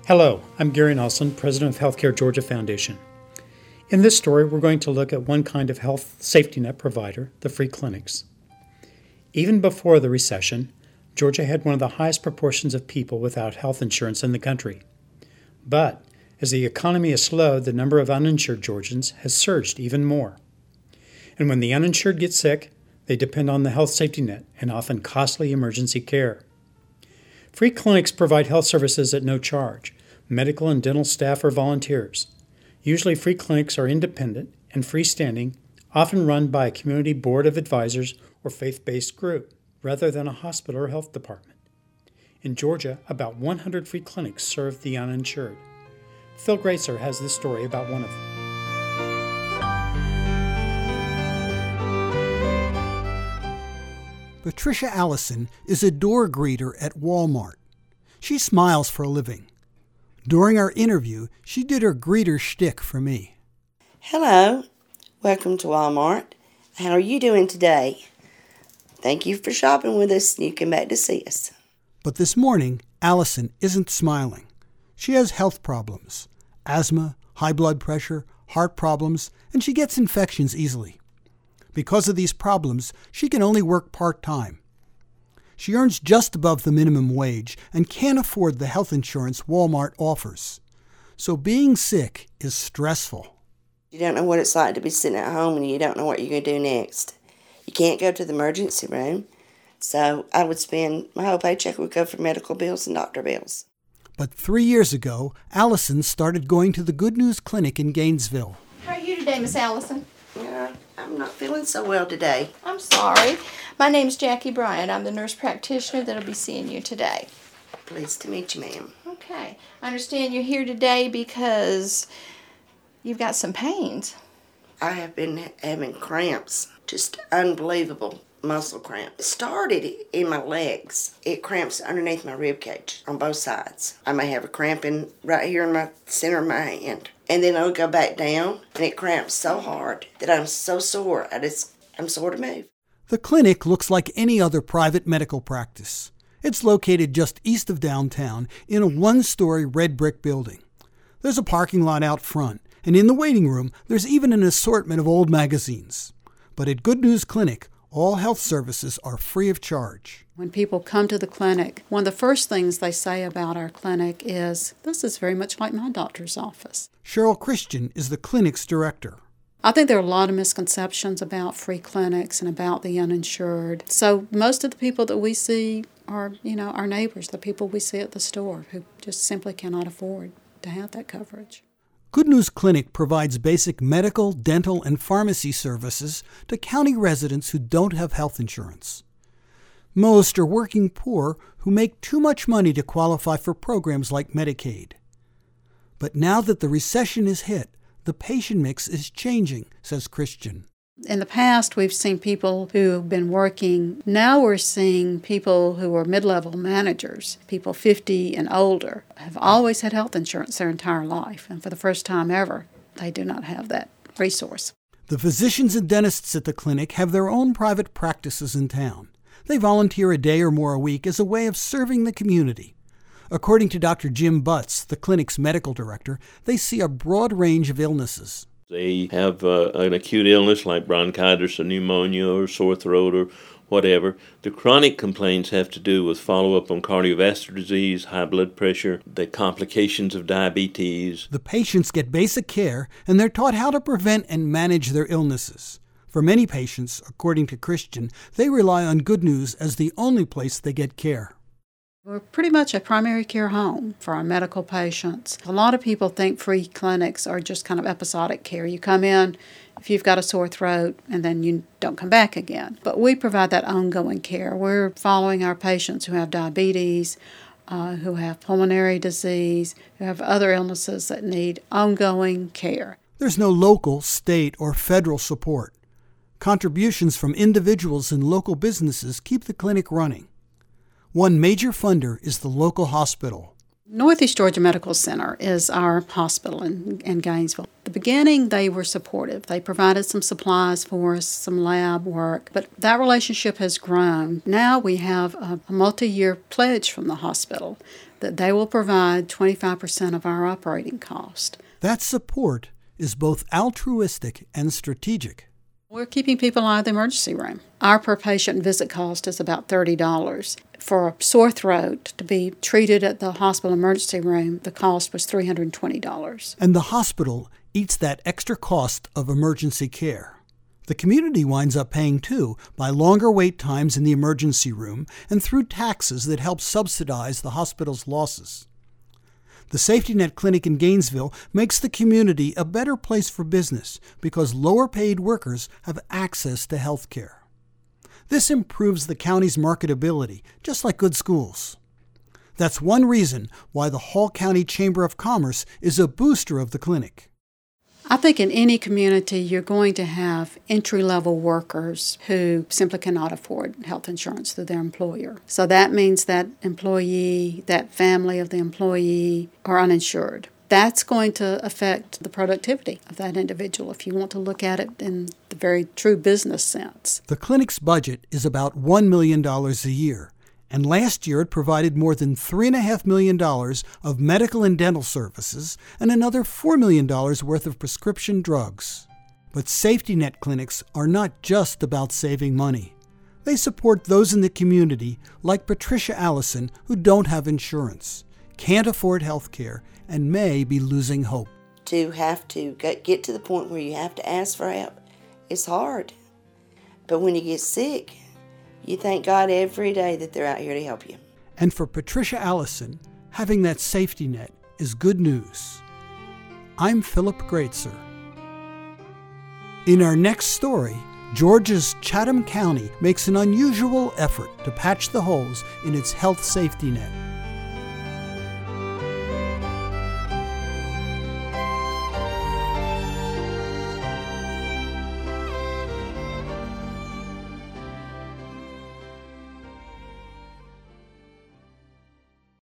Hello, I'm Gary Nelson, President of Healthcare Georgia Foundation. In this story, we're going to look at one kind of health safety net provider, the free clinics. Even before the recession, Georgia had one of the highest proportions of people without health insurance in the country. But as the economy has slowed, the number of uninsured Georgians has surged even more. And when the uninsured get sick, they depend on the health safety net and often costly emergency care. Free clinics provide health services at no charge. Medical and dental staff are volunteers. Usually free clinics are independent and freestanding, often run by a community board of advisors or faith-based group, rather than a hospital or health department. In Georgia, about 100 free clinics serve the uninsured. Phil Gracer has this story about one of them. Patricia Allison is a door greeter at Walmart. She smiles for a living. During our interview, she did her greeter shtick for me. Hello, welcome to Walmart. How are you doing today? Thank you for shopping with us and you came back to see us. But this morning, Allison isn't smiling. She has health problems, asthma, high blood pressure, heart problems, and she gets infections easily. Because of these problems, she can only work part-time. She earns just above the minimum wage and can't afford the health insurance Walmart offers. So being sick is stressful. You don't know what it's like to be sitting at home and you don't know what you're going to do next. You can't go to the emergency room. So I would spend, my whole paycheck would go for medical bills and doctor bills. But 3 years ago, Allison started going to the Good News Clinic in Gainesville. How are you today, Miss Allison? I'm not feeling so well today. I'm sorry. My name's Jackie Bryant. I'm the nurse practitioner that'll be seeing you today. Pleased to meet you, ma'am. Okay. I understand you're here today because you've got some pains. I have been having cramps, just unbelievable muscle cramp. It started in my legs. It cramps underneath my rib cage on both sides. I may have a cramp right here in my center of my hand. And then I'll go back down, and it cramps so hard that I'm so sore, I'm sore to move. The clinic looks like any other private medical practice. It's located just east of downtown in a one-story red brick building. There's a parking lot out front, and in the waiting room, there's even an assortment of old magazines. But at Good News Clinic, all health services are free of charge. When people come to the clinic, one of the first things they say about our clinic is, "This is very much like my doctor's office." Cheryl Christian is the clinic's director. I think there are a lot of misconceptions about free clinics and about the uninsured. So most of the people that we see are, our neighbors, the people we see at the store who just simply cannot afford to have that coverage. Good News Clinic provides basic medical, dental, and pharmacy services to county residents who don't have health insurance. Most are working poor who make too much money to qualify for programs like Medicaid. But now that the recession is hit, the patient mix is changing, says Christian. In the past, we've seen people who have been working. Now we're seeing people who are mid-level managers, people 50 and older, have always had health insurance their entire life. And for the first time ever, they do not have that resource. The physicians and dentists at the clinic have their own private practices in town. They volunteer a day or more a week as a way of serving the community. According to Dr. Jim Butts, the clinic's medical director, they see a broad range of illnesses. They have an acute illness like bronchitis or pneumonia or sore throat or whatever. The chronic complaints have to do with follow-up on cardiovascular disease, high blood pressure, the complications of diabetes. The patients get basic care, and they're taught how to prevent and manage their illnesses. For many patients, according to Christian, they rely on Good News as the only place they get care. We're pretty much a primary care home for our medical patients. A lot of people think free clinics are just kind of episodic care. You come in if you've got a sore throat and then you don't come back again. But we provide that ongoing care. We're following our patients who have diabetes, who have pulmonary disease, who have other illnesses that need ongoing care. There's no local, state, or federal support. Contributions from individuals and local businesses keep the clinic running. One major funder is the local hospital. Northeast Georgia Medical Center is our hospital in Gainesville. At the beginning, they were supportive. They provided some supplies for us, some lab work, but that relationship has grown. Now we have a multi-year pledge from the hospital that they will provide 25% of our operating cost. That support is both altruistic and strategic. We're keeping people out of the emergency room. Our per-patient visit cost is about $30. For a sore throat to be treated at the hospital emergency room, the cost was $320. And the hospital eats that extra cost of emergency care. The community winds up paying too, by longer wait times in the emergency room and through taxes that help subsidize the hospital's losses. The Safety Net Clinic in Gainesville makes the community a better place for business because lower-paid workers have access to health care. This improves the county's marketability, just like good schools. That's one reason why the Hall County Chamber of Commerce is a booster of the clinic. I think in any community you're going to have entry-level workers who simply cannot afford health insurance through their employer. So that means that employee, that family of the employee are uninsured. That's going to affect the productivity of that individual if you want to look at it in the very true business sense. The clinic's budget is about $1 million a year. And last year it provided more than $3.5 million of medical and dental services and another $4 million worth of prescription drugs. But safety net clinics are not just about saving money. They support those in the community, like Patricia Allison, who don't have insurance, can't afford health care, and may be losing hope. To have to get to the point where you have to ask for help, it's hard. But when you get sick, you thank God every day that they're out here to help you. And for Patricia Allison, having that safety net is good news. I'm Philip Greatzer. In our next story, Georgia's Chatham County makes an unusual effort to patch the holes in its health safety net.